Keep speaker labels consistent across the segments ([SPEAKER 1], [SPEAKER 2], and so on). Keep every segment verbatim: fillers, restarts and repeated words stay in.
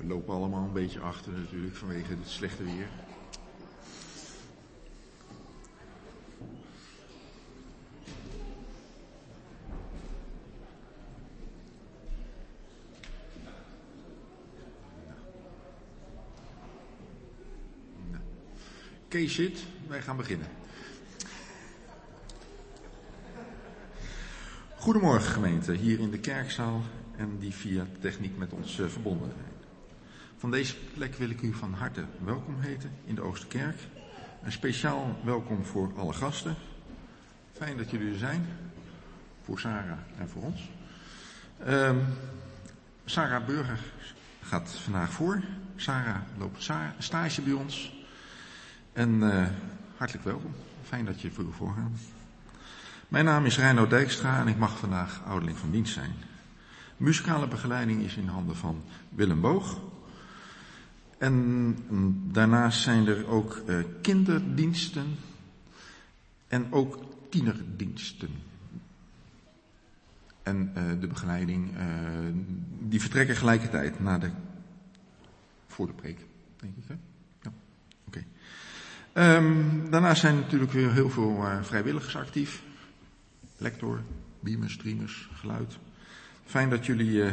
[SPEAKER 1] lopen allemaal een beetje achter natuurlijk vanwege het slechte weer. Kees zit, wij gaan beginnen. Goedemorgen gemeente, hier in de kerkzaal en die via techniek met ons uh, verbonden zijn. Van deze plek wil ik u van harte welkom heten in de Oosterkerk. Een speciaal welkom voor alle gasten. Fijn dat jullie er zijn, voor Sarah en voor ons. Um, Sarah Burger gaat vandaag voor. Sarah loopt stage bij ons. En uh, hartelijk welkom. Fijn dat je voor u voorgaat. Mijn naam is Reinoud Dijkstra en ik mag vandaag ouderling van dienst zijn. Muzikale begeleiding is in handen van Willem Boog. En daarnaast zijn er ook uh, kinderdiensten en ook tienerdiensten. En uh, de begeleiding, uh, die vertrekken gelijkertijd na de, voor de preek, denk ik, hè? Ja, oké. Okay. Um, daarnaast zijn natuurlijk weer heel veel uh, vrijwilligers actief. Lector, beamers, streamers, geluid. Fijn dat jullie uh,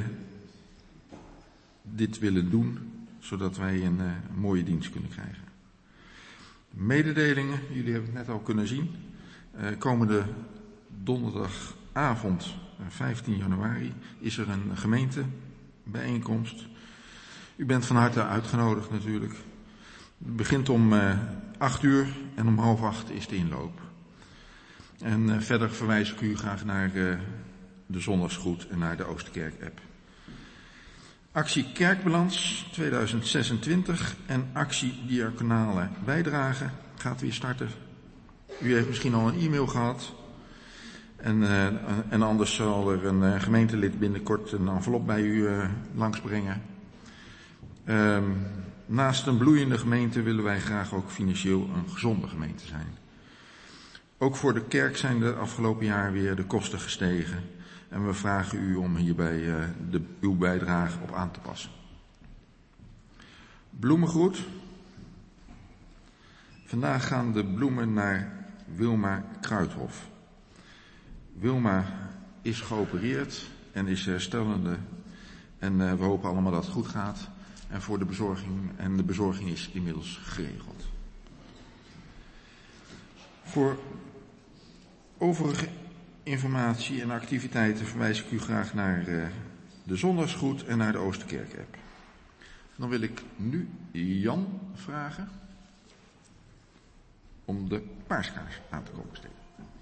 [SPEAKER 1] dit willen doen, zodat wij een, uh, een mooie dienst kunnen krijgen. Mededelingen, jullie hebben het net al kunnen zien. Uh, komende donderdagavond, uh, vijftien januari, is er een gemeentebijeenkomst. U bent van harte uitgenodigd natuurlijk. Het begint om uh, acht uur en om half acht is de inloop. En uh, verder verwijs ik u graag naar uh, de Zondagsgroet en naar de Oosterkerk-app. Actie Kerkbalans tweeduizend zesentwintig en actie Diaconale Bijdrage gaat weer starten. U heeft misschien al een e-mail gehad. En, uh, en anders zal er een uh, gemeentelid binnenkort een envelop bij u uh, langsbrengen. Um, naast een bloeiende gemeente willen wij graag ook financieel een gezonde gemeente zijn. Ook voor de kerk zijn de afgelopen jaar weer de kosten gestegen. En we vragen u om hierbij uh, de, uw bijdrage op aan te passen. Bloemengroet. Vandaag gaan de bloemen naar Wilma Kruithof. Wilma is geopereerd en is herstellende. En uh, we hopen allemaal dat het goed gaat. En voor de bezorging, en de bezorging is inmiddels geregeld. Voor overige informatie en activiteiten verwijs ik u graag naar uh, de Zondagsgroet en naar de Oosterkerk-app. Dan wil ik nu Jan vragen om de paaskaars aan te komen steken.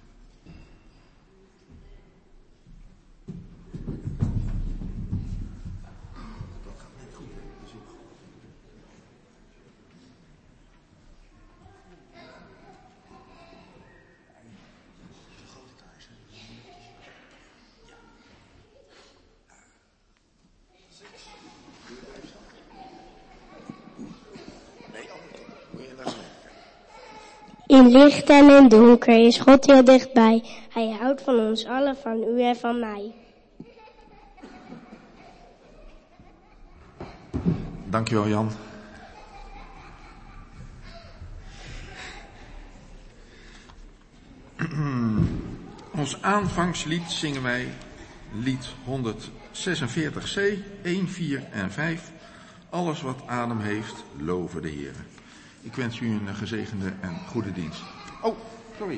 [SPEAKER 2] In licht en in donker is God heel dichtbij. Hij houdt van ons allen, van u en van mij.
[SPEAKER 1] Dankjewel Jan. Ons aanvangslied zingen wij lied honderdzesenveertig C, een, vier en vijf. Alles wat adem heeft, loven de Heer. Ik wens u een gezegende en goede dienst. Oh, sorry.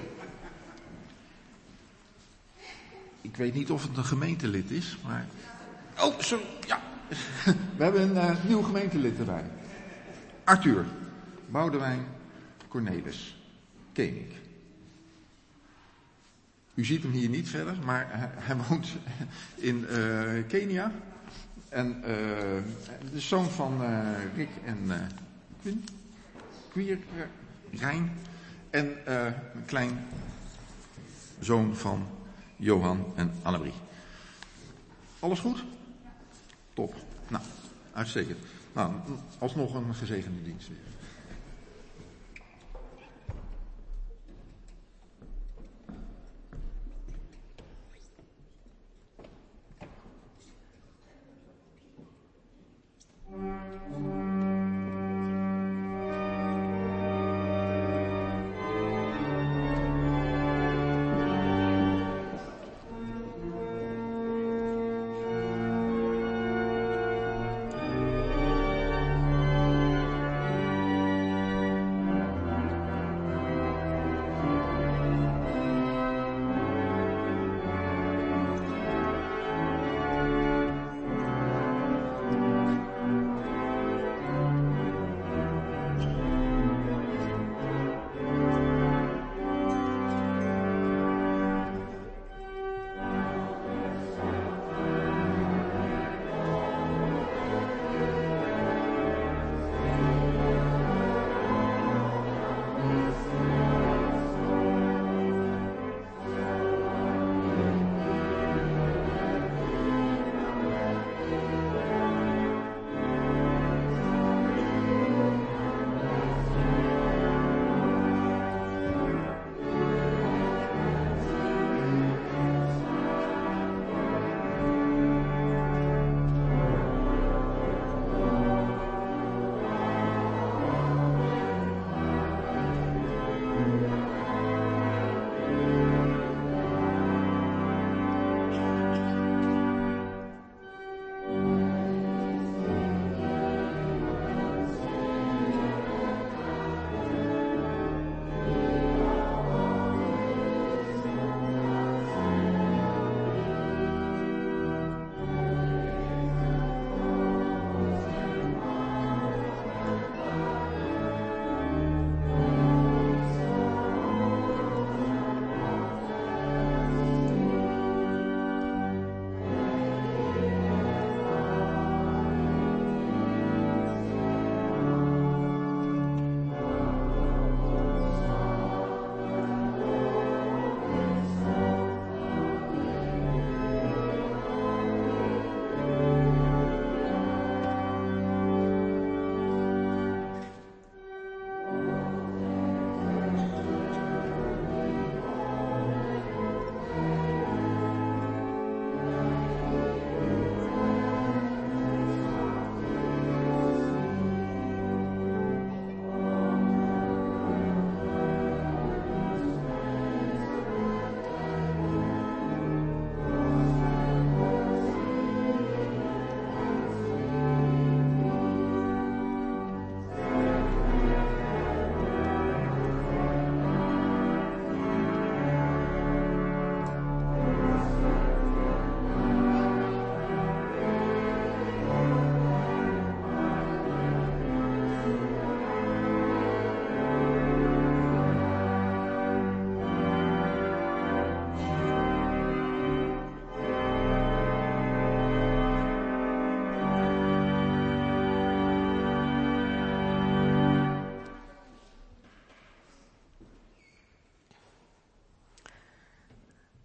[SPEAKER 1] Ik weet niet of het een gemeentelid is, maar... Oh, sorry, ja. We hebben een uh, nieuw gemeentelid erbij. Arthur Boudewijn Cornelis Koenig. U ziet hem hier niet verder, maar hij, hij woont in uh, Kenia. En uh, de zoon van uh, Rick en uh, Quinn. Queer, Rijn en uh, een klein zoon van Johan en Annemarie. Alles goed? Top. Nou, uitstekend. Nou, alsnog een gezegende dienst weer.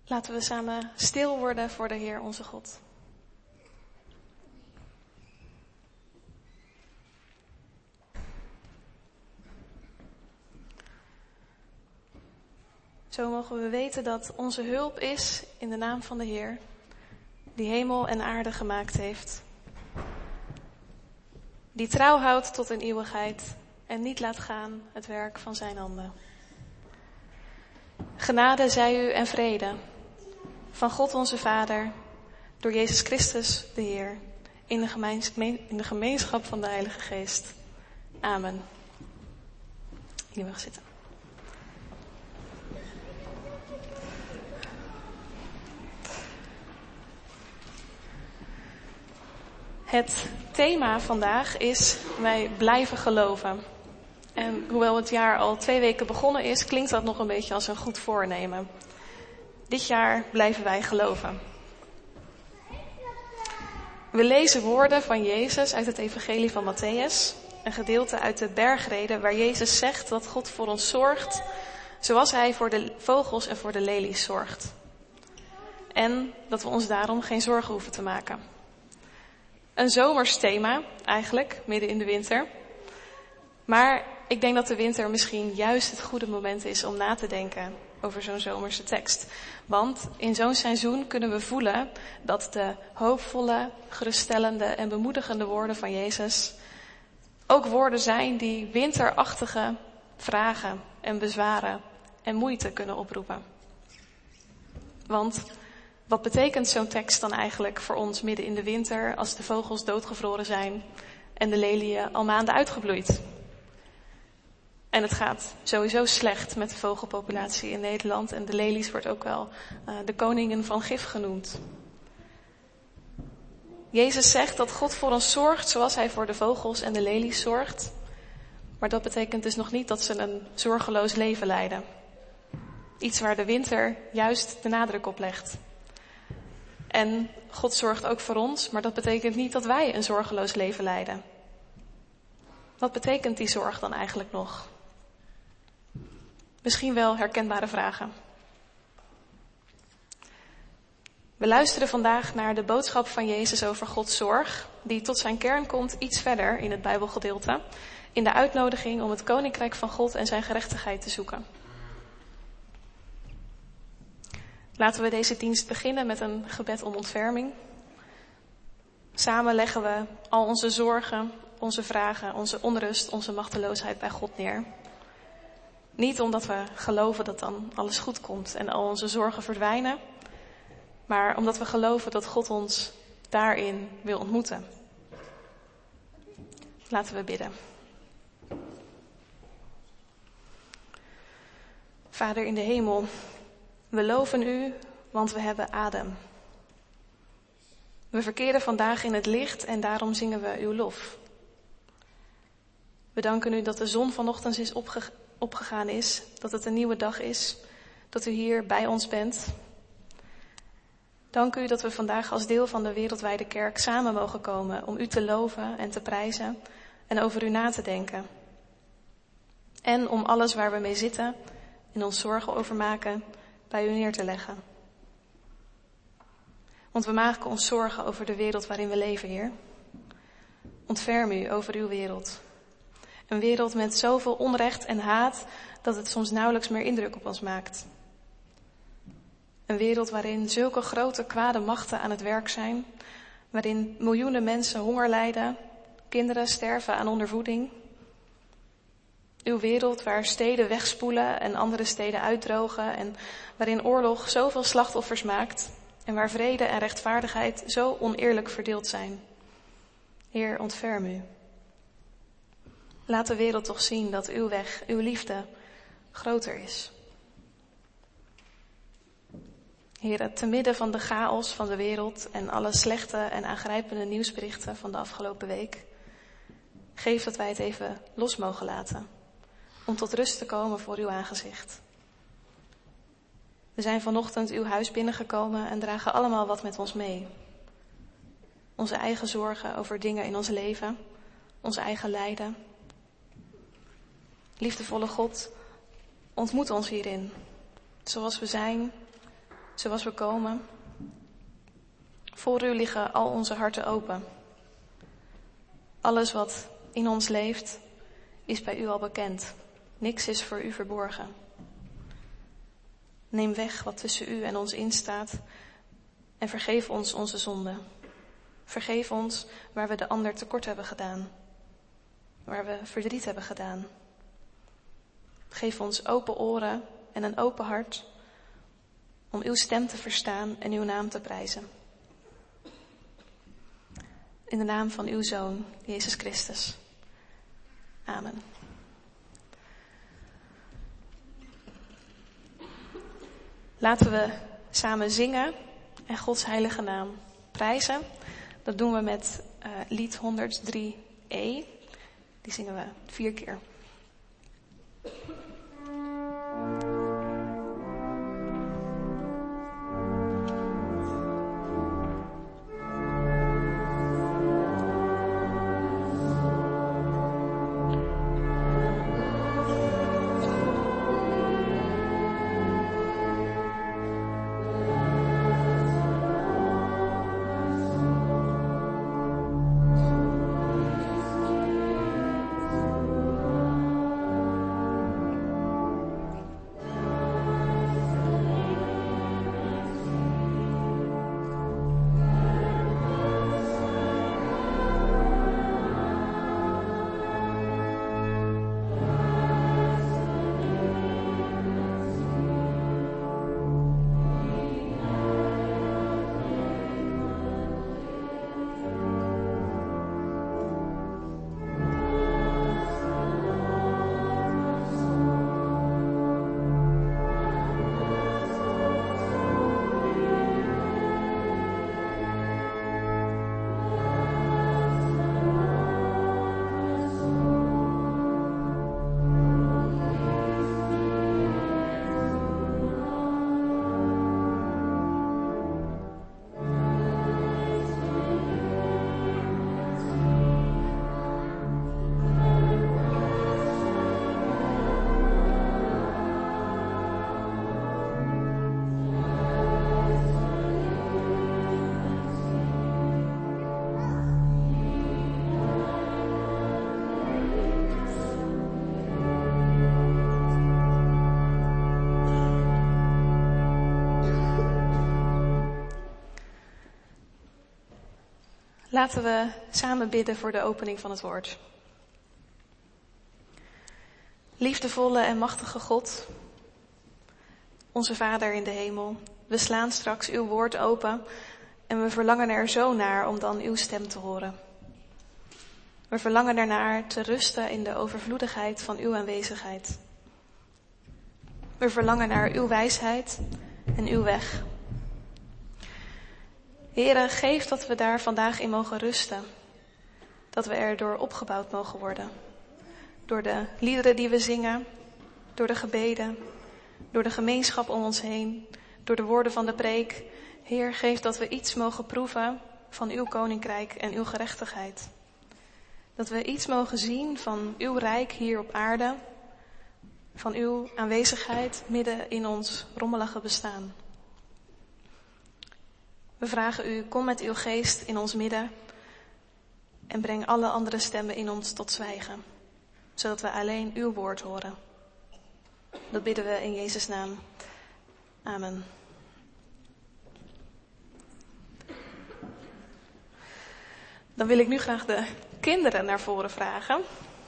[SPEAKER 3] Laten we samen stil worden voor de Heer onze God. Zo mogen we weten dat onze hulp is in de naam van de Heer, die hemel en aarde gemaakt heeft. Die trouw houdt tot in eeuwigheid en niet laat gaan het werk van zijn handen. Genade zij u en vrede van God onze Vader, door Jezus Christus de Heer, in de, gemeens- in de gemeenschap van de Heilige Geest. Amen. Jullie mag zitten. Het thema vandaag is: wij blijven geloven. En hoewel het jaar al twee weken begonnen is, klinkt dat nog een beetje als een goed voornemen. Dit jaar blijven wij geloven. We lezen woorden van Jezus uit het evangelie van Mattheüs, een gedeelte uit de bergrede waar Jezus zegt dat God voor ons zorgt, zoals hij voor de vogels en voor de lelies zorgt. En dat we ons daarom geen zorgen hoeven te maken. Een zomers thema, eigenlijk, midden in de winter. Maar ik denk dat de winter misschien juist het goede moment is om na te denken over zo'n zomerse tekst. Want in zo'n seizoen kunnen we voelen dat de hoopvolle, geruststellende en bemoedigende woorden van Jezus ook woorden zijn die winterachtige vragen en bezwaren en moeite kunnen oproepen. Want wat betekent zo'n tekst dan eigenlijk voor ons midden in de winter als de vogels doodgevroren zijn en de leliën al maanden uitgebloeid? En het gaat sowieso slecht met de vogelpopulatie in Nederland en de lelies wordt ook wel uh, de koningen van gif genoemd. Jezus zegt dat God voor ons zorgt zoals hij voor de vogels en de lelies zorgt. Maar dat betekent dus nog niet dat ze een zorgeloos leven leiden. Iets waar de winter juist de nadruk op legt. En God zorgt ook voor ons, maar dat betekent niet dat wij een zorgeloos leven leiden. Wat betekent die zorg dan eigenlijk nog? Misschien wel herkenbare vragen. We luisteren vandaag naar de boodschap van Jezus over Gods zorg, die tot zijn kern komt iets verder in het Bijbelgedeelte, in de uitnodiging om het koninkrijk van God en zijn gerechtigheid te zoeken. Laten we deze dienst beginnen met een gebed om ontferming. Samen leggen we al onze zorgen, onze vragen, onze onrust, onze machteloosheid bij God neer. Niet omdat we geloven dat dan alles goed komt en al onze zorgen verdwijnen, maar omdat we geloven dat God ons daarin wil ontmoeten. Laten we bidden. Vader in de hemel, we loven u, want we hebben adem. We verkeren vandaag in het licht en daarom zingen we uw lof. We danken u dat de zon vanochtend is opge- opgegaan is, dat het een nieuwe dag is, dat u hier bij ons bent. Dank u dat we vandaag als deel van de wereldwijde kerk samen mogen komen om u te loven en te prijzen en over u na te denken. En om alles waar we mee zitten en ons zorgen over maken bij u neer te leggen. Want we maken ons zorgen over de wereld waarin we leven, Heer. Ontferm u over uw wereld. Een wereld met zoveel onrecht en haat dat het soms nauwelijks meer indruk op ons maakt. Een wereld waarin zulke grote kwade machten aan het werk zijn, waarin miljoenen mensen honger lijden, kinderen sterven aan ondervoeding. Uw wereld waar steden wegspoelen en andere steden uitdrogen en waarin oorlog zoveel slachtoffers maakt en waar vrede en rechtvaardigheid zo oneerlijk verdeeld zijn. Heer, ontferm u. Laat de wereld toch zien dat uw weg, uw liefde, groter is. Heer, te midden van de chaos van de wereld en alle slechte en aangrijpende nieuwsberichten van de afgelopen week, geef dat wij het even los mogen laten, om tot rust te komen voor uw aangezicht. We zijn vanochtend uw huis binnengekomen en dragen allemaal wat met ons mee. Onze eigen zorgen over dingen in ons leven, ons eigen lijden. Liefdevolle God, ontmoet ons hierin, zoals we zijn, zoals we komen. Voor u liggen al onze harten open. Alles wat in ons leeft is bij u al bekend. Niks is voor u verborgen. Neem weg wat tussen u en ons instaat en vergeef ons onze zonden. Vergeef ons waar we de ander tekort hebben gedaan, waar we verdriet hebben gedaan. Geef ons open oren en een open hart om uw stem te verstaan en uw naam te prijzen. In de naam van uw Zoon, Jezus Christus. Amen. Laten we samen zingen en Gods heilige naam prijzen. Dat doen we met uh, lied honderddrie E. Die zingen we vier keer. Laten we samen bidden voor de opening van het woord. Liefdevolle en machtige God, onze Vader in de hemel, we slaan straks uw woord open en we verlangen er zo naar om dan uw stem te horen. We verlangen ernaar te rusten in de overvloedigheid van uw aanwezigheid. We verlangen naar uw wijsheid en uw weg. Heere, geef dat we daar vandaag in mogen rusten. Dat we erdoor opgebouwd mogen worden. Door de liederen die we zingen, door de gebeden, door de gemeenschap om ons heen, door de woorden van de preek. Heer, geef dat we iets mogen proeven van uw koninkrijk en uw gerechtigheid. Dat we iets mogen zien van uw rijk hier op aarde, van uw aanwezigheid midden in ons rommelige bestaan. We vragen u, kom met uw geest in ons midden en breng alle andere stemmen in ons tot zwijgen, zodat we alleen uw woord horen. Dat bidden we in Jezus' naam. Amen. Dan wil ik nu graag de kinderen naar voren vragen.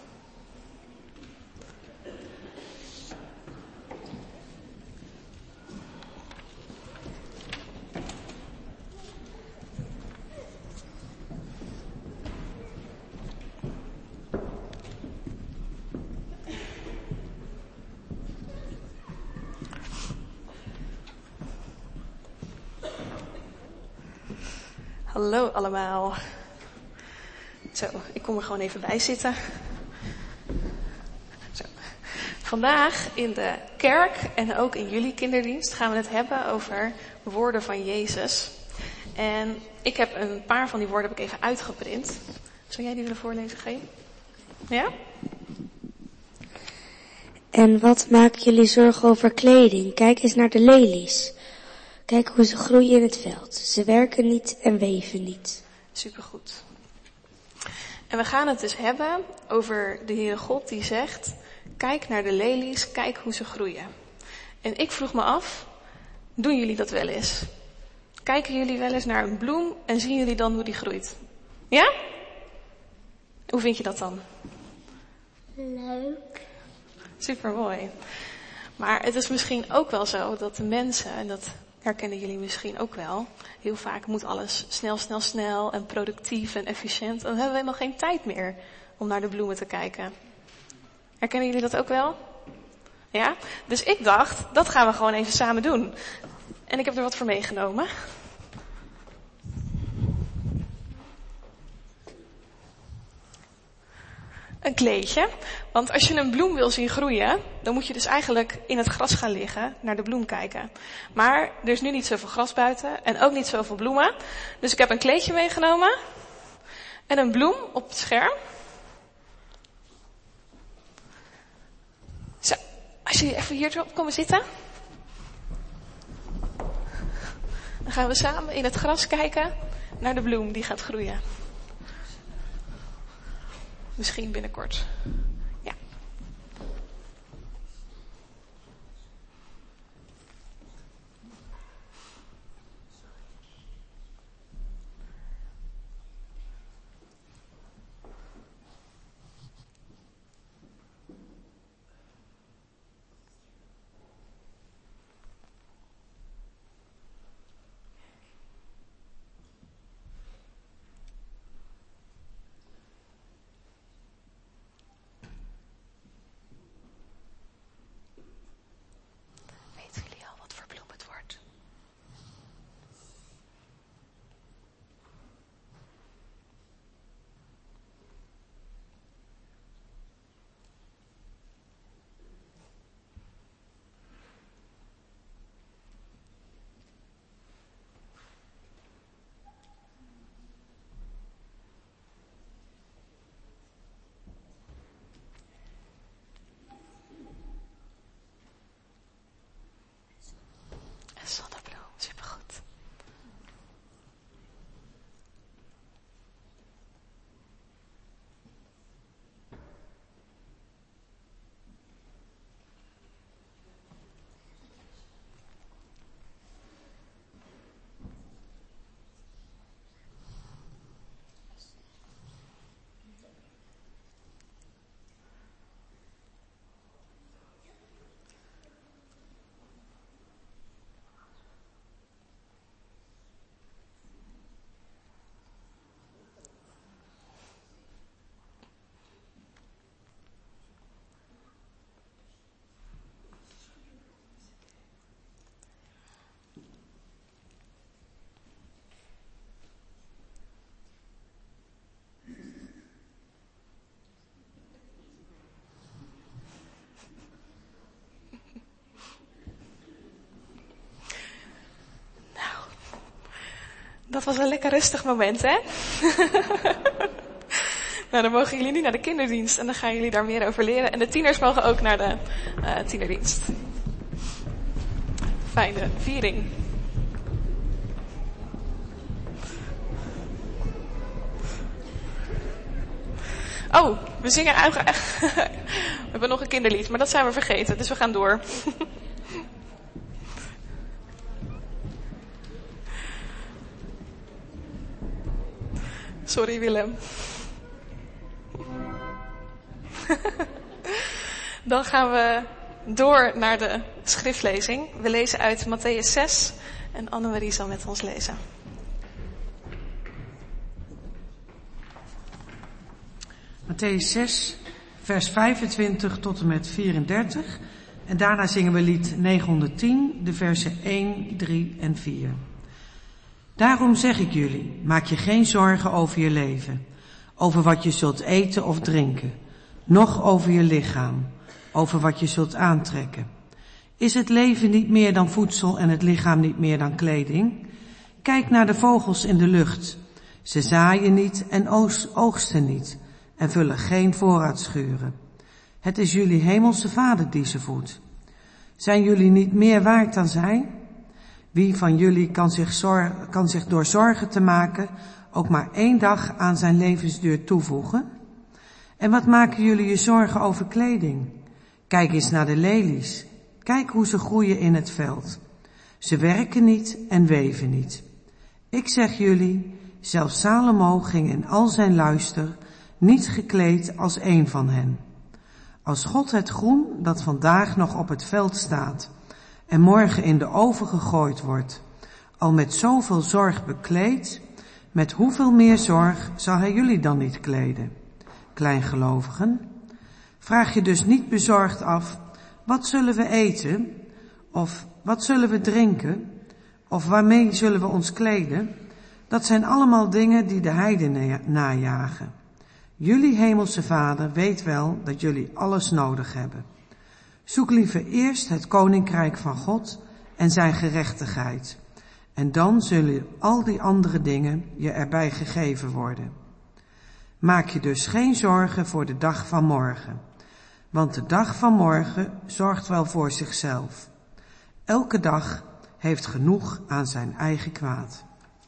[SPEAKER 3] Hallo allemaal. Zo, ik kom er gewoon even bij zitten. Zo. Vandaag in de kerk en ook in jullie kinderdienst gaan we het hebben over woorden van Jezus. En ik heb een paar van die woorden heb ik even uitgeprint. Zou jij die willen voorlezen, G? Ja?
[SPEAKER 2] En wat maken jullie zorgen over kleding? Kijk eens naar de lelies. Kijk hoe ze groeien in het veld. Ze werken niet en weven niet.
[SPEAKER 3] Supergoed. En we gaan het dus hebben over de Heere God die zegt, kijk naar de lelies, kijk hoe ze groeien. En ik vroeg me af, doen jullie dat wel eens? Kijken jullie wel eens naar een bloem en zien jullie dan hoe die groeit? Ja? Hoe vind je dat dan?
[SPEAKER 2] Leuk.
[SPEAKER 3] Supermooi. Maar het is misschien ook wel zo dat de mensen, en dat herkennen jullie misschien ook wel, heel vaak moet alles snel, snel, snel en productief en efficiënt. En dan hebben we helemaal geen tijd meer om naar de bloemen te kijken. Herkennen jullie dat ook wel? Ja? Dus ik dacht, dat gaan we gewoon even samen doen. En ik heb er wat voor meegenomen. Een kleedje. Want als je een bloem wil zien groeien, dan moet je dus eigenlijk in het gras gaan liggen, naar de bloem kijken. Maar er is nu niet zoveel gras buiten en ook niet zoveel bloemen. Dus ik heb een kleedje meegenomen en een bloem op het scherm. Zo, als jullie even hier erop komen zitten. Dan gaan we samen in het gras kijken naar de bloem die gaat groeien. Misschien binnenkort. Ja. Zonnebloem, supergoed. Dat was een lekker rustig moment, hè? Nou, dan mogen jullie nu naar de kinderdienst en dan gaan jullie daar meer over leren. En de tieners mogen ook naar de uh, tienerdienst. Fijne viering. Oh, we zingen eigenlijk... we hebben nog een kinderlied, maar dat zijn we vergeten, dus we gaan door. Sorry Willem. Dan gaan we door naar de schriftlezing. We lezen uit Mattheüs zes en Annemarie zal met ons lezen.
[SPEAKER 4] Mattheüs zes, vers vijfentwintig tot en met vierendertig. En daarna zingen we lied negenhonderdtien, de versen één, drie en vier. Daarom zeg ik jullie, maak je geen zorgen over je leven, over wat je zult eten of drinken, noch over je lichaam, over wat je zult aantrekken. Is het leven niet meer dan voedsel en het lichaam niet meer dan kleding? Kijk naar de vogels in de lucht. Ze zaaien niet en oogsten niet en vullen geen voorraadschuren. Het is jullie hemelse Vader die ze voedt. Zijn jullie niet meer waard dan zij? Wie van jullie kan zich, zor- kan zich door zorgen te maken ook maar één dag aan zijn levensduur toevoegen? En wat maken jullie je zorgen over kleding? Kijk eens naar de lelies. Kijk hoe ze groeien in het veld. Ze werken niet en weven niet. Ik zeg jullie, zelfs Salomo ging in al zijn luister niet gekleed als één van hen. Als God het groen dat vandaag nog op het veld staat en morgen in de oven gegooid wordt, al met zoveel zorg bekleedt, met hoeveel meer zorg zal hij jullie dan niet kleden? Kleingelovigen, vraag je dus niet bezorgd af, wat zullen we eten? Of wat zullen we drinken? Of waarmee zullen we ons kleden? Dat zijn allemaal dingen die de heidenen najagen. Jullie hemelse Vader weet wel dat jullie alles nodig hebben. Zoek liever eerst het koninkrijk van God en zijn gerechtigheid. En dan zullen al die andere dingen je erbij gegeven worden. Maak je dus geen zorgen voor de dag van morgen. Want de dag van morgen zorgt wel voor zichzelf. Elke dag heeft genoeg aan zijn eigen kwaad.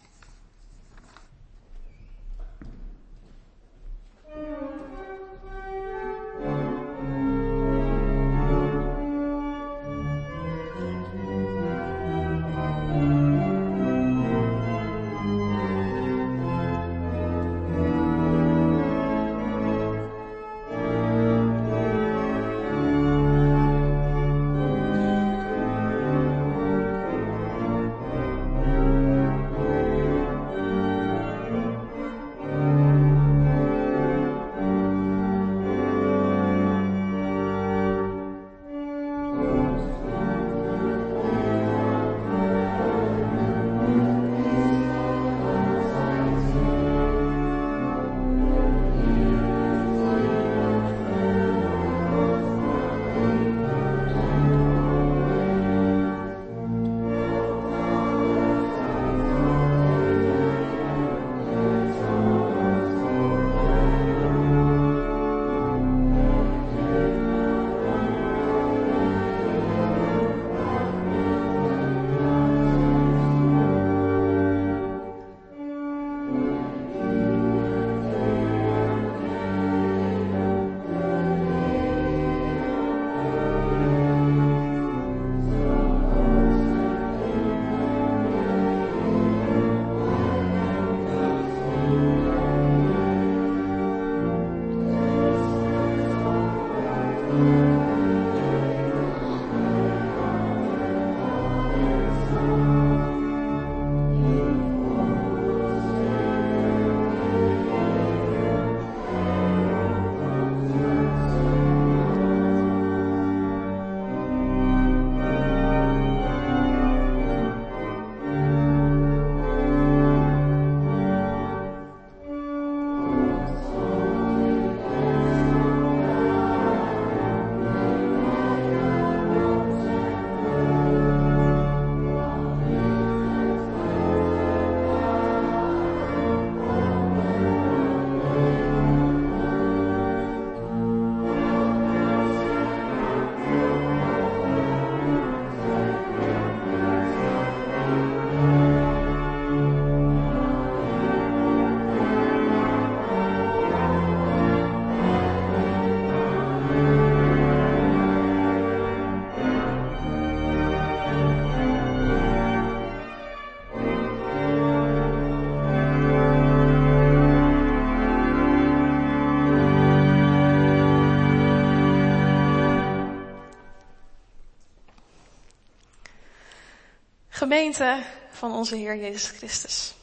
[SPEAKER 3] Gemeente van onze Heer Jezus Christus.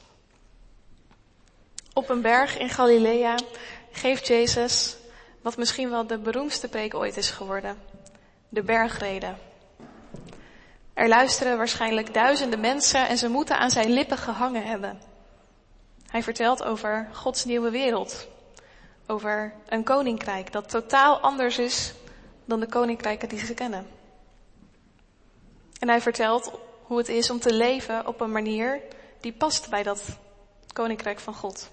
[SPEAKER 3] Op een berg in Galilea geeft Jezus wat misschien wel de beroemdste preek ooit is geworden. De bergrede. Er luisteren waarschijnlijk duizenden mensen en ze moeten aan zijn lippen gehangen hebben. Hij vertelt over Gods nieuwe wereld. Over een koninkrijk dat totaal anders is dan de koninkrijken die ze kennen. En hij vertelt hoe het is om te leven op een manier die past bij dat koninkrijk van God.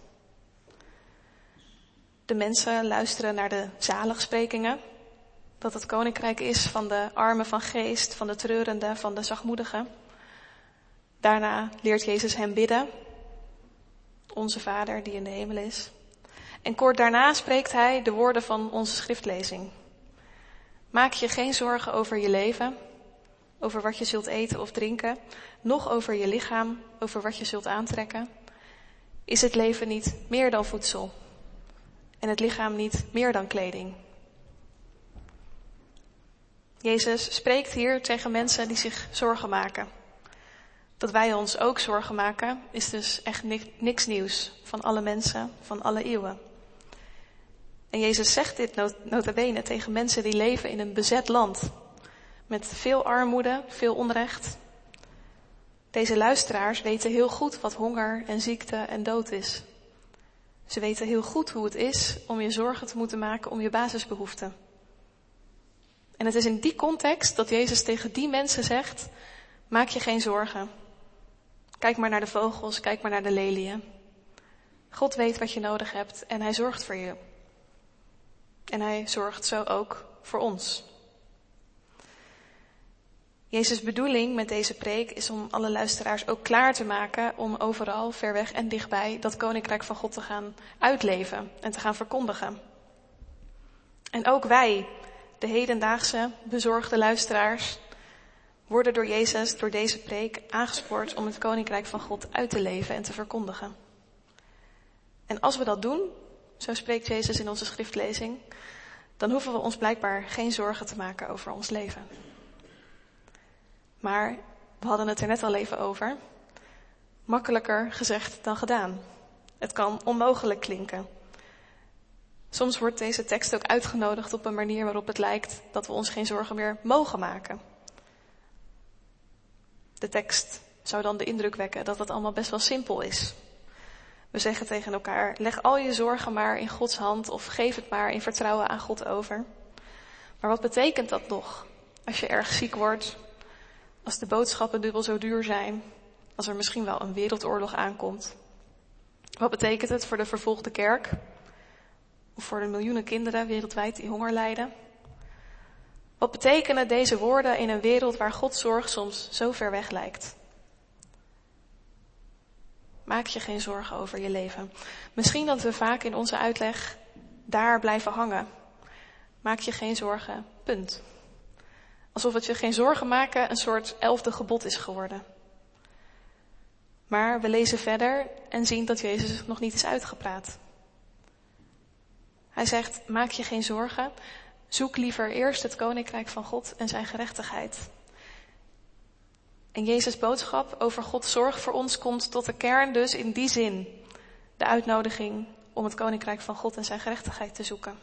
[SPEAKER 3] De mensen luisteren naar de zaligsprekingen. Dat het koninkrijk is van de armen van geest, van de treurenden, van de zachtmoedigen. Daarna leert Jezus hem bidden, onze Vader die in de hemel is. En kort daarna spreekt hij de woorden van onze schriftlezing. Maak je geen zorgen over je leven, over wat je zult eten of drinken, noch over je lichaam, over wat je zult aantrekken. Is het leven niet meer dan voedsel en het lichaam niet meer dan kleding? Jezus spreekt hier tegen mensen die zich zorgen maken. Dat wij ons ook zorgen maken is dus echt niks nieuws van alle mensen, van alle eeuwen. En Jezus zegt dit nota bene tegen mensen die leven in een bezet land. Met veel armoede, veel onrecht. Deze luisteraars weten heel goed wat honger en ziekte en dood is. Ze weten heel goed hoe het is om je zorgen te moeten maken om je basisbehoeften. En het is in die context dat Jezus tegen die mensen zegt, maak je geen zorgen. Kijk maar naar de vogels, kijk maar naar de leliën. God weet wat je nodig hebt en hij zorgt voor je. En hij zorgt zo ook voor ons. Jezus' bedoeling met deze preek is om alle luisteraars ook klaar te maken om overal, ver weg en dichtbij, dat koninkrijk van God te gaan uitleven en te gaan verkondigen. En ook wij, de hedendaagse bezorgde luisteraars, worden door Jezus, door deze preek, aangespoord om het koninkrijk van God uit te leven en te verkondigen. En als we dat doen, zo spreekt Jezus in onze schriftlezing, dan hoeven we ons blijkbaar geen zorgen te maken over ons leven. Maar, we hadden het er net al even over, makkelijker gezegd dan gedaan. Het kan onmogelijk klinken. Soms wordt deze tekst ook uitgenodigd op een manier waarop het lijkt dat we ons geen zorgen meer mogen maken. De tekst zou dan de indruk wekken dat het allemaal best wel simpel is. We zeggen tegen elkaar, leg al je zorgen maar in Gods hand of geef het maar in vertrouwen aan God over. Maar wat betekent dat nog als je erg ziek wordt, als de boodschappen dubbel zo duur zijn, als er misschien wel een wereldoorlog aankomt? Wat betekent het voor de vervolgde kerk of voor de miljoenen kinderen wereldwijd die honger lijden? Wat betekenen deze woorden in een wereld waar Gods zorg soms zo ver weg lijkt? Maak je geen zorgen over je leven. Misschien dat we vaak in onze uitleg daar blijven hangen. Maak je geen zorgen, punt. Alsof het je geen zorgen maken een soort elfde gebod is geworden. Maar we lezen verder en zien dat Jezus nog niet is uitgepraat. Hij zegt, maak je geen zorgen. Zoek liever eerst het koninkrijk van God en zijn gerechtigheid. En Jezus' boodschap over Gods zorg voor ons komt tot de kern dus in die zin. De uitnodiging om het koninkrijk van God en zijn gerechtigheid te zoeken.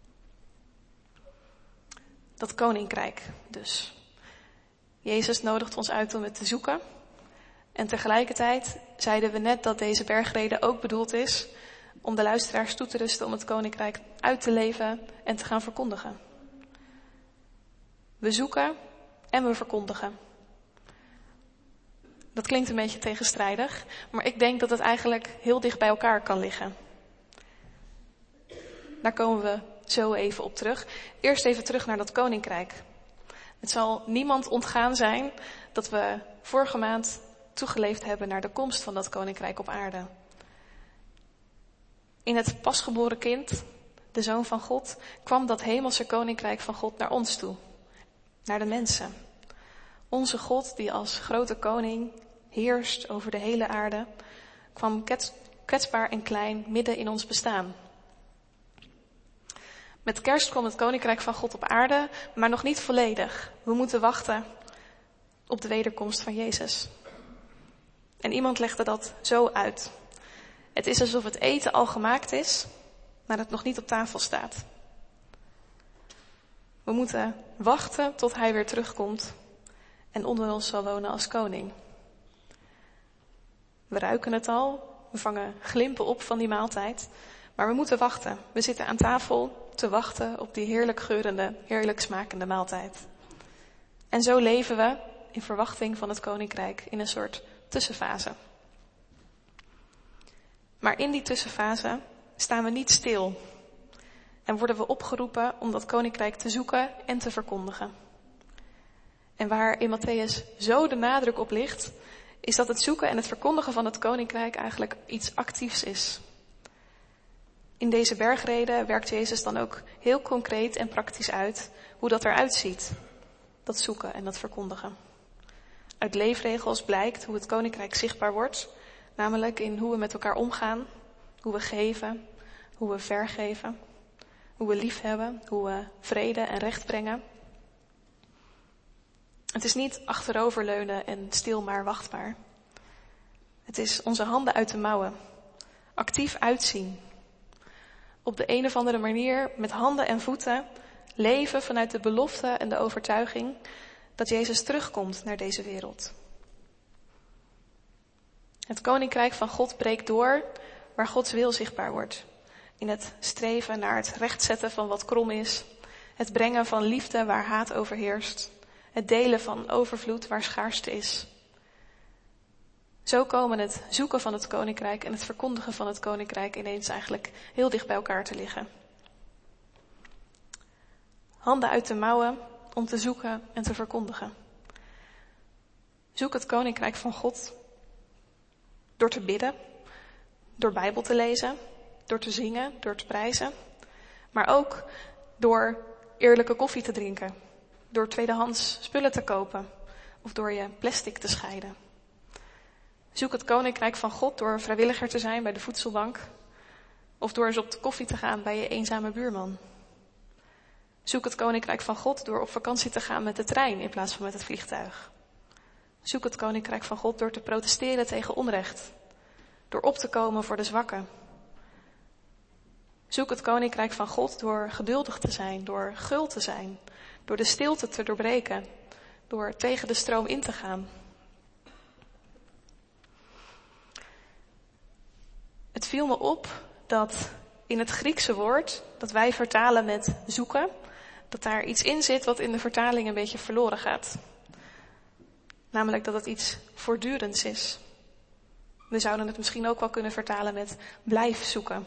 [SPEAKER 3] Dat koninkrijk dus. Jezus nodigt ons uit om het te zoeken. En tegelijkertijd zeiden we net dat deze bergrede ook bedoeld is om de luisteraars toe te rusten om het koninkrijk uit te leven en te gaan verkondigen. We zoeken en we verkondigen. Dat klinkt een beetje tegenstrijdig, maar ik denk dat het eigenlijk heel dicht bij elkaar kan liggen. Daar komen we zo even op terug. Eerst even terug naar dat koninkrijk. Het zal niemand ontgaan zijn dat we vorige maand toegeleefd hebben naar de komst van dat koninkrijk op aarde. In het pasgeboren kind, de Zoon van God, kwam dat hemelse koninkrijk van God naar ons toe. Naar de mensen. Onze God, die als grote koning heerst over de hele aarde, kwam kwetsbaar en klein midden in ons bestaan. Met kerst kwam het koninkrijk van God op aarde, maar nog niet volledig. We moeten wachten op de wederkomst van Jezus. En iemand legde dat zo uit. Het is alsof het eten al gemaakt is, maar het nog niet op tafel staat. We moeten wachten tot hij weer terugkomt en onder ons zal wonen als koning. We ruiken het al, we vangen glimpen op van die maaltijd, maar we moeten wachten. We zitten aan tafel te wachten op die heerlijk geurende, heerlijk smakende maaltijd. En zo leven we in verwachting van het koninkrijk in een soort tussenfase. Maar in die tussenfase staan we niet stil en worden we opgeroepen om dat koninkrijk te zoeken en te verkondigen. En waar in Mattheüs zo de nadruk op ligt, is dat het zoeken en het verkondigen van het koninkrijk eigenlijk iets actiefs is. In deze bergreden werkt Jezus dan ook heel concreet en praktisch uit hoe dat eruit ziet. Dat zoeken en dat verkondigen. Uit leefregels blijkt hoe het koninkrijk zichtbaar wordt, namelijk in hoe we met elkaar omgaan, hoe we geven, hoe we vergeven, hoe we liefhebben, hoe we vrede en recht brengen. Het is niet achteroverleunen en stil maar wachtbaar. Het is onze handen uit de mouwen, actief uitzien. Op de een of andere manier met handen en voeten leven vanuit de belofte en de overtuiging dat Jezus terugkomt naar deze wereld. Het koninkrijk van God breekt door waar Gods wil zichtbaar wordt. In het streven naar het rechtzetten van wat krom is. Het brengen van liefde waar haat overheerst. Het delen van overvloed waar schaarste is. Zo komen het zoeken van het koninkrijk en het verkondigen van het koninkrijk ineens eigenlijk heel dicht bij elkaar te liggen. Handen uit de mouwen om te zoeken en te verkondigen. Zoek het koninkrijk van God door te bidden, door Bijbel te lezen, door te zingen, door te prijzen. Maar ook door eerlijke koffie te drinken, door tweedehands spullen te kopen of door je plastic te scheiden. Zoek het koninkrijk van God door vrijwilliger te zijn bij de voedselbank of door eens op de koffie te gaan bij je eenzame buurman. Zoek het koninkrijk van God door op vakantie te gaan met de trein in plaats van met het vliegtuig. Zoek het koninkrijk van God door te protesteren tegen onrecht, door op te komen voor de zwakken. Zoek het koninkrijk van God door geduldig te zijn, door gul te zijn, door de stilte te doorbreken, door tegen de stroom in te gaan. Het viel me op dat in het Griekse woord, dat wij vertalen met zoeken, dat daar iets in zit wat in de vertaling een beetje verloren gaat. Namelijk dat het iets voortdurends is. We zouden het misschien ook wel kunnen vertalen met blijf zoeken.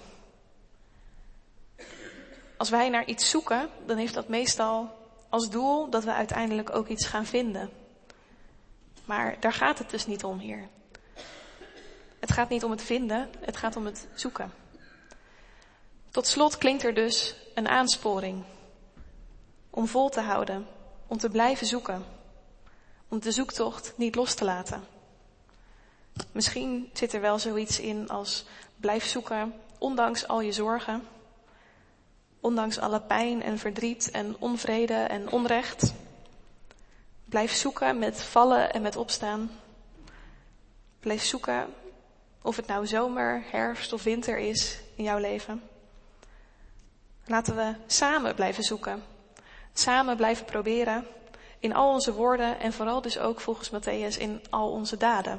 [SPEAKER 3] Als wij naar iets zoeken, dan heeft dat meestal als doel dat we uiteindelijk ook iets gaan vinden. Maar daar gaat het dus niet om hier. Het gaat niet om het vinden, het gaat om het zoeken. Tot slot klinkt er dus een aansporing. Om vol te houden, om te blijven zoeken. Om de zoektocht niet los te laten. Misschien zit er wel zoiets in als blijf zoeken, ondanks al je zorgen. Ondanks alle pijn en verdriet en onvrede en onrecht. Blijf zoeken met vallen en met opstaan. Blijf zoeken of het nou zomer, herfst of winter is in jouw leven. Laten we samen blijven zoeken. Samen blijven proberen. In al onze woorden en vooral dus ook volgens Matthäus in al onze daden.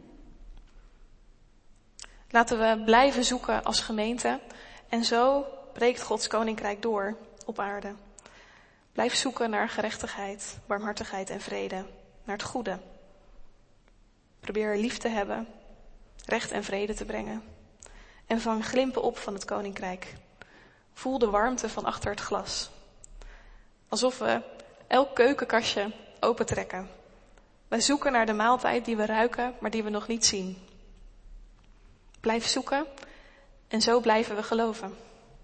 [SPEAKER 3] Laten we blijven zoeken als gemeente. En zo breekt Gods koninkrijk door op aarde. Blijf zoeken naar gerechtigheid, barmhartigheid en vrede. Naar het goede. Probeer lief te hebben. Recht en vrede te brengen. En vang glimpen op van het koninkrijk. Voel de warmte van achter het glas. Alsof we elk keukenkastje opentrekken. Wij zoeken naar de maaltijd die we ruiken, maar die we nog niet zien. Blijf zoeken en zo blijven we geloven.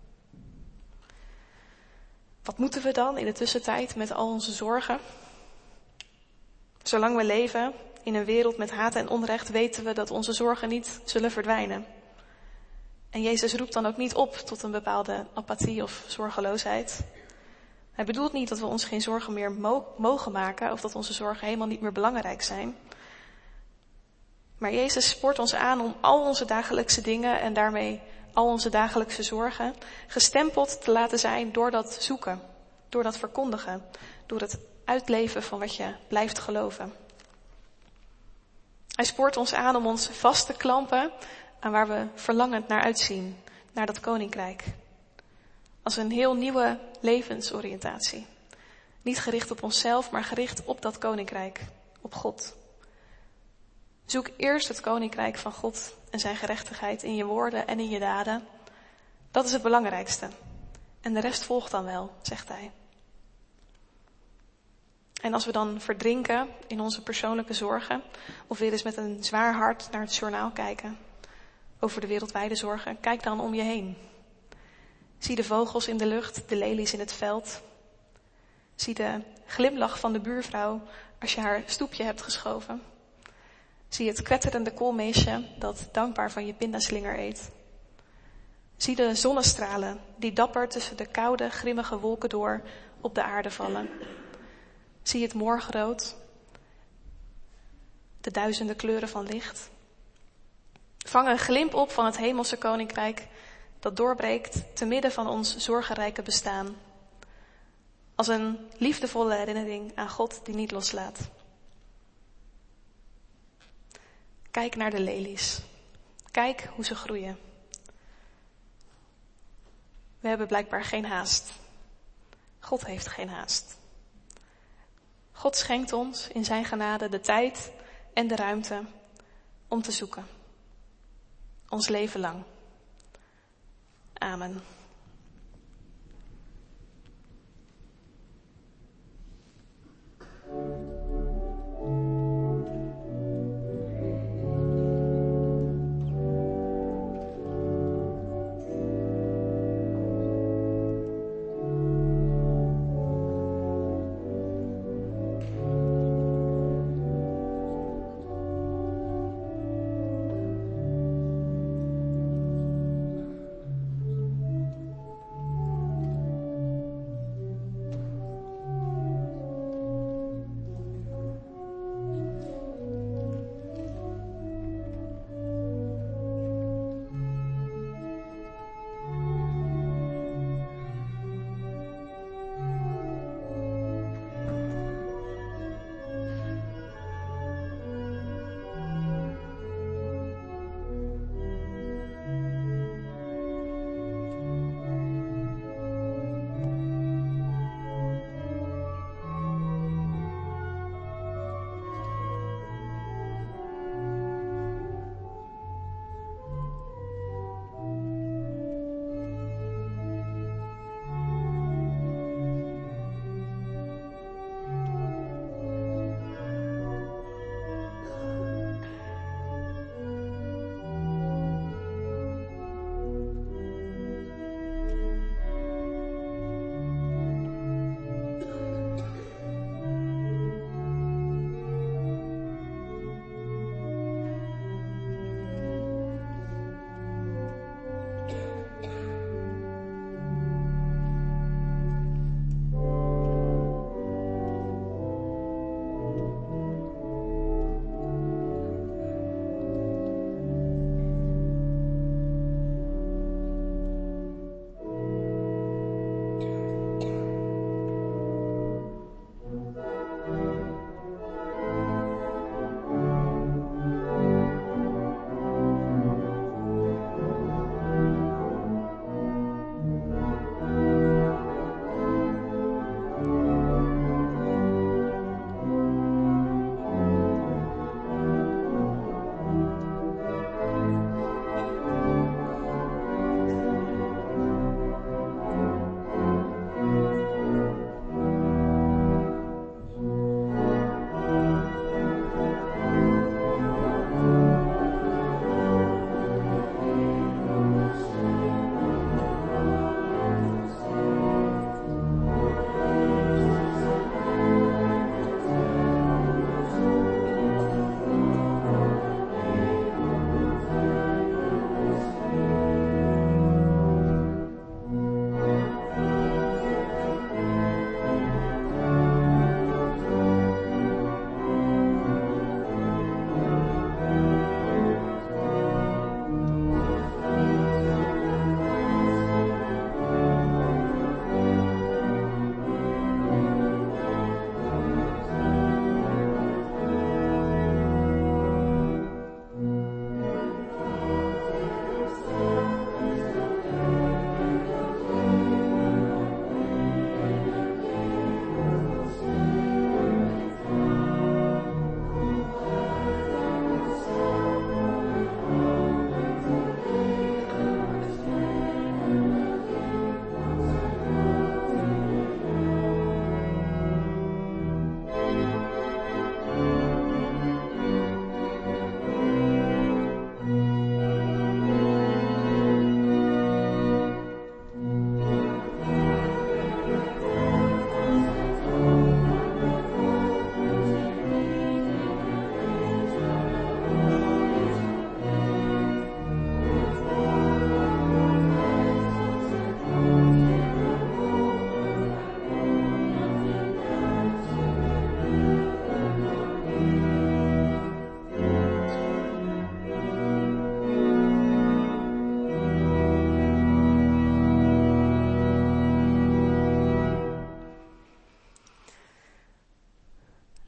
[SPEAKER 3] Wat moeten we dan in de tussentijd met al onze zorgen? Zolang we leven in een wereld met haat en onrecht weten we dat onze zorgen niet zullen verdwijnen. En Jezus roept dan ook niet op tot een bepaalde apathie of zorgeloosheid. Hij bedoelt niet dat we ons geen zorgen meer mo- mogen maken of dat onze zorgen helemaal niet meer belangrijk zijn. Maar Jezus spoort ons aan om al onze dagelijkse dingen en daarmee al onze dagelijkse zorgen gestempeld te laten zijn door dat zoeken, door dat verkondigen, door het uitleven van wat je blijft geloven. Hij spoort ons aan om ons vast te klampen aan waar we verlangend naar uitzien, naar dat koninkrijk. Als een heel nieuwe levensoriëntatie. Niet gericht op onszelf, maar gericht op dat koninkrijk, op God. Zoek eerst het koninkrijk van God en zijn gerechtigheid in je woorden en in je daden. Dat is het belangrijkste. En de rest volgt dan wel, zegt hij. En als we dan verdrinken in onze persoonlijke zorgen, of weer eens met een zwaar hart naar het journaal kijken over de wereldwijde zorgen, kijk dan om je heen. Zie de vogels in de lucht, de lelies in het veld. Zie de glimlach van de buurvrouw als je haar stoepje hebt geschoven. Zie het kwetterende koolmeesje dat dankbaar van je pindaslinger eet. Zie de zonnestralen die dapper tussen de koude, grimmige wolken door op de aarde vallen. Zie het morgenrood, de duizenden kleuren van licht. Vang een glimp op van het hemelse koninkrijk dat doorbreekt te midden van ons zorgenrijke bestaan. Als een liefdevolle herinnering aan God die niet loslaat. Kijk naar de lelies. Kijk hoe ze groeien. We hebben blijkbaar geen haast. God heeft geen haast. God schenkt ons in zijn genade de tijd en de ruimte om te zoeken. Ons leven lang. Amen.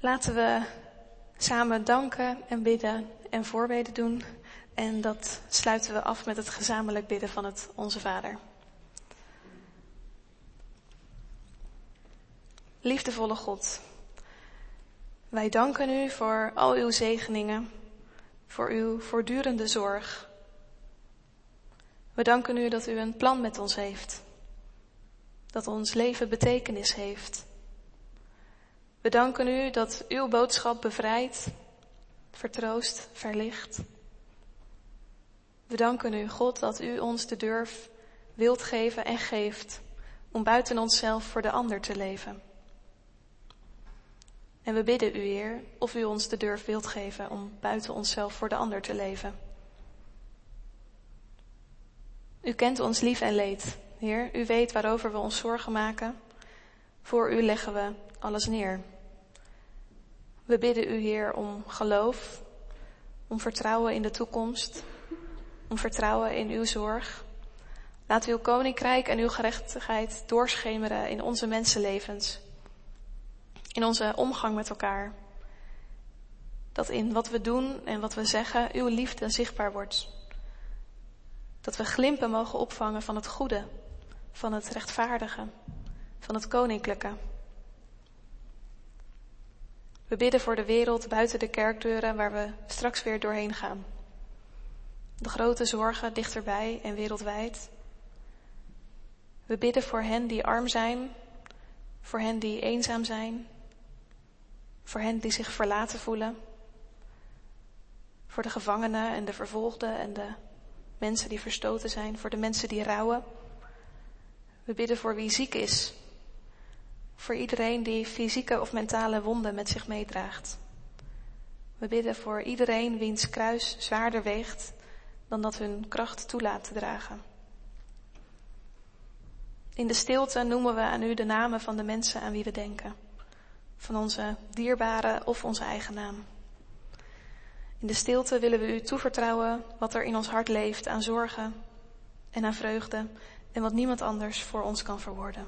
[SPEAKER 3] Laten we samen danken en bidden en voorbeden doen. En dat sluiten we af met het gezamenlijk bidden van het Onze Vader. Liefdevolle God, wij danken u voor al uw zegeningen, voor uw voortdurende zorg. We danken u dat u een plan met ons heeft, dat ons leven betekenis heeft. We danken u dat uw boodschap bevrijdt, vertroost, verlicht. We danken u, God, dat u ons de durf wilt geven en geeft om buiten onszelf voor de ander te leven. En we bidden u, Heer, of u ons de durf wilt geven om buiten onszelf voor de ander te leven. U kent ons lief en leed, Heer. U weet waarover we ons zorgen maken. Voor u leggen we alles neer. We bidden u, Heer, om geloof, om vertrouwen in de toekomst, om vertrouwen in uw zorg. Laat uw koninkrijk en uw gerechtigheid doorschemeren in onze mensenlevens, in onze omgang met elkaar. Dat in wat we doen en wat we zeggen uw liefde zichtbaar wordt. Dat we glimpen mogen opvangen van het goede, van het rechtvaardige, van het koninklijke. We bidden voor de wereld buiten de kerkdeuren waar we straks weer doorheen gaan. De grote zorgen dichterbij en wereldwijd. We bidden voor hen die arm zijn, voor hen die eenzaam zijn, voor hen die zich verlaten voelen, voor de gevangenen en de vervolgden en de mensen die verstoten zijn, voor de mensen die rouwen. We bidden voor wie ziek is, voor iedereen die fysieke of mentale wonden met zich meedraagt. We bidden voor iedereen wiens kruis zwaarder weegt dan dat hun kracht toelaat te dragen. In de stilte noemen we aan u de namen van de mensen aan wie we denken. Van onze dierbaren of onze eigen naam. In de stilte willen we u toevertrouwen wat er in ons hart leeft aan zorgen en aan vreugde en wat niemand anders voor ons kan verwoorden.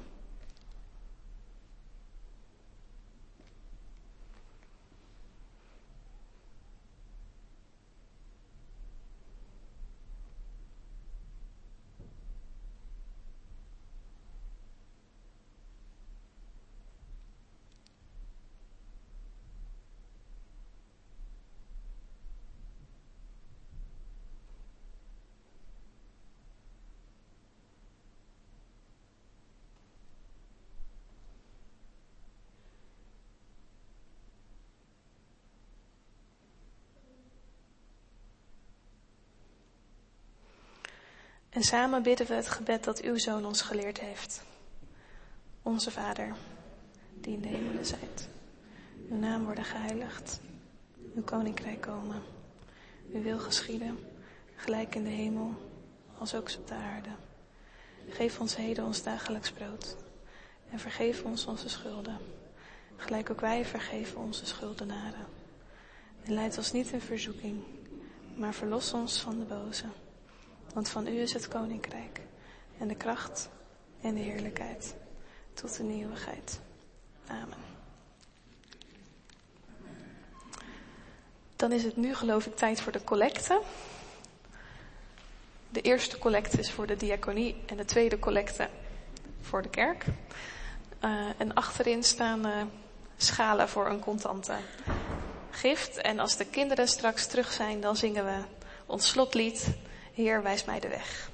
[SPEAKER 3] En samen bidden we het gebed dat uw Zoon ons geleerd heeft. Onze Vader, die in de hemelen zijt. Uw naam worden geheiligd. Uw koninkrijk komen. Uw wil geschieden, gelijk in de hemel, als ook op de aarde. Geef ons heden ons dagelijks brood. En vergeef ons onze schulden. Gelijk ook wij vergeven onze schuldenaren. En leid ons niet in verzoeking, maar verlos ons van de boze. Want van u is het koninkrijk en de kracht en de heerlijkheid tot in de eeuwigheid. Amen. Dan is het nu, geloof ik, tijd voor de collecte. De eerste collecte is voor de diaconie en de tweede collecte voor de kerk. Uh, en achterin staan uh, schalen voor een contante gift. En als de kinderen straks terug zijn, dan zingen we ons slotlied. Heer, wijs mij de weg.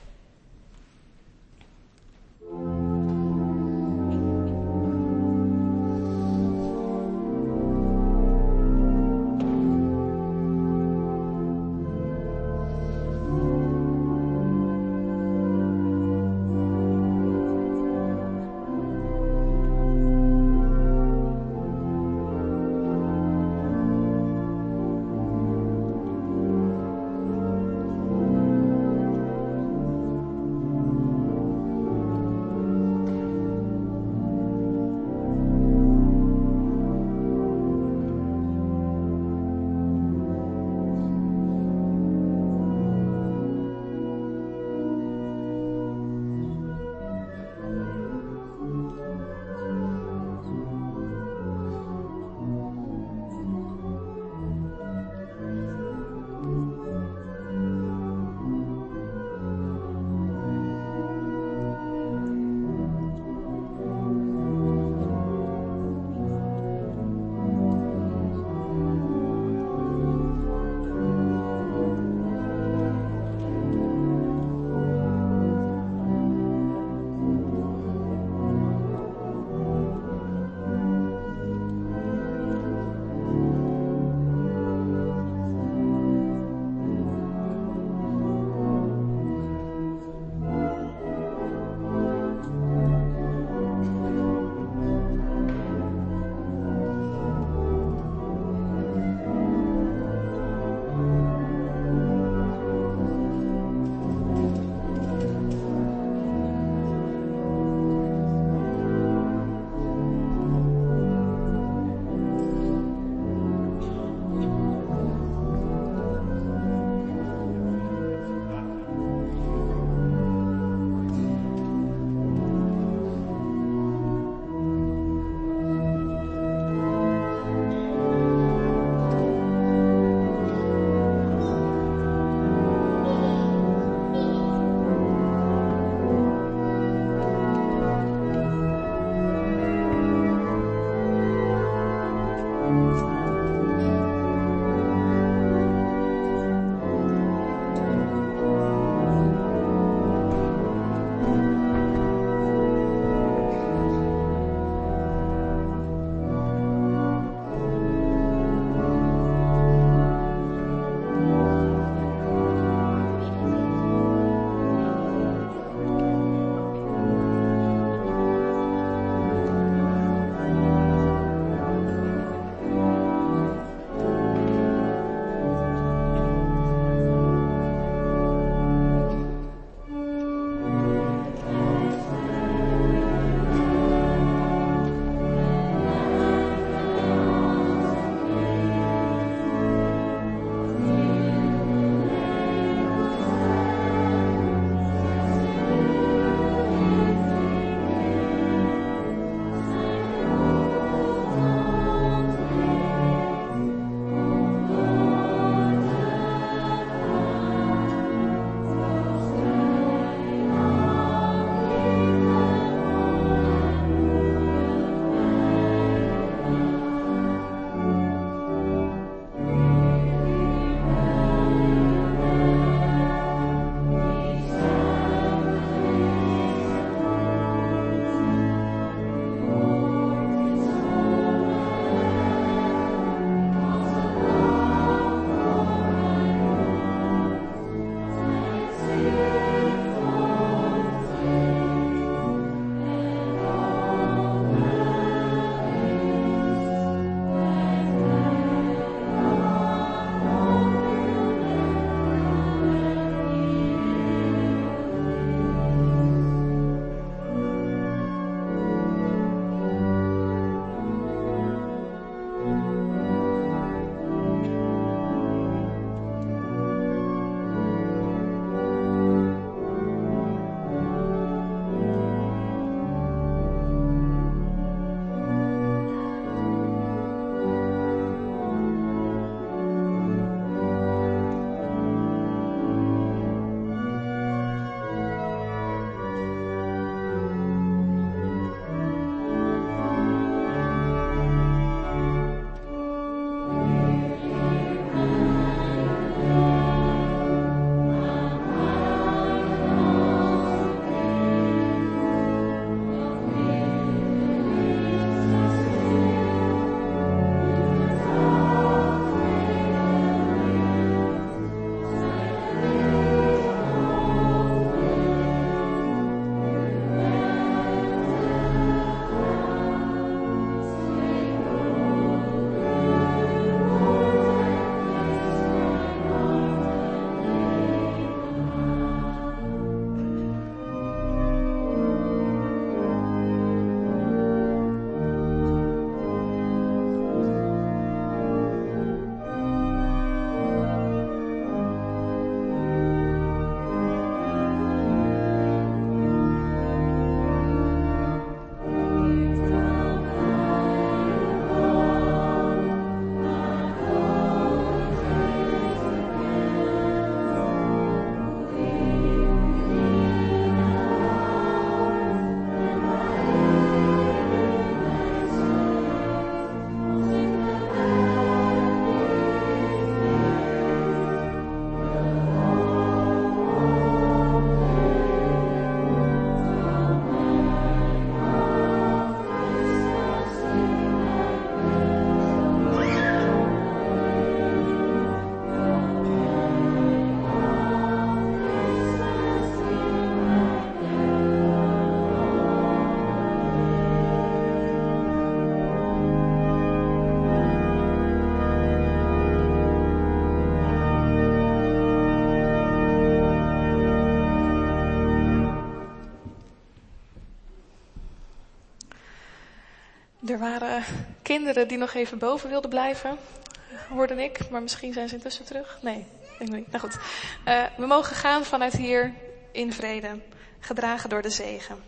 [SPEAKER 3] Er waren kinderen die nog even boven wilden blijven, hoorde ik, maar misschien zijn ze intussen terug. Nee, denk ik niet. Nou goed, uh, we mogen gaan vanuit hier in vrede, gedragen door de zegen.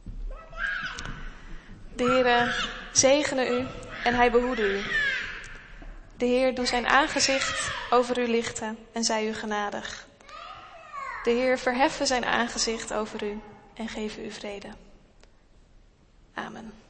[SPEAKER 3] De Heere zegene u en hij behoede u. De Heer doet zijn aangezicht over u lichten en zij u genadig. De Heer verheffen zijn aangezicht over u en geven u vrede. Amen.